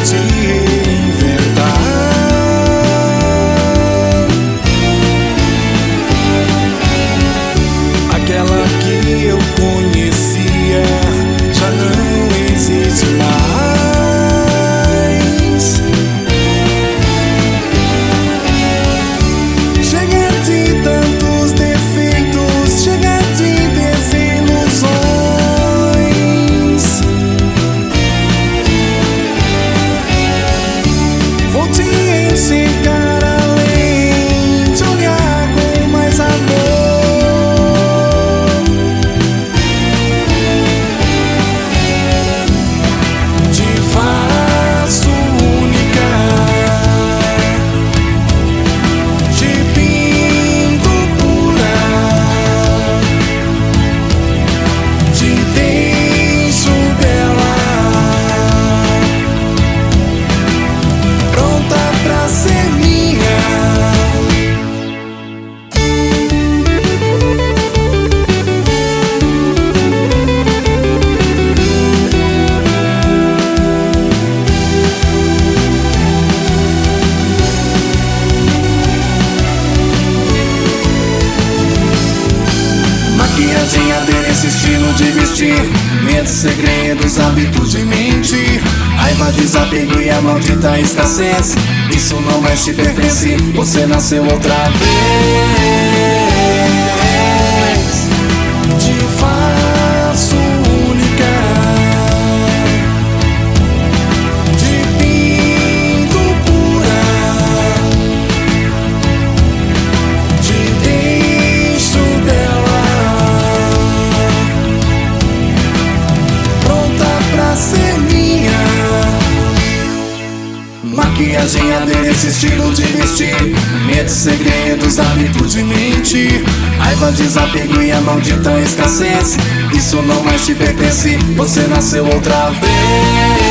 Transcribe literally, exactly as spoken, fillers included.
te reinventar. Aquela que eu conhecia já não existe mais. Chega de tantos defeitos, chega de desilusões. Vou te enxergar além, te olhar com mais amor. Maquiagem dele, esse estilo de vestir, medos, segredos, hábitos de mentir, raiva, desapego e a maldita escassez. Isso não mais te pertence, você nasceu outra vez. Te faço única, te pinto pura, te deixo dela ser minha. Maquiagem, adereço, estilo de vestir, medos, segredos, hábito de mentir, raiva, desapego e a maldita escassez. Isso não mais te pertence, você nasceu outra vez.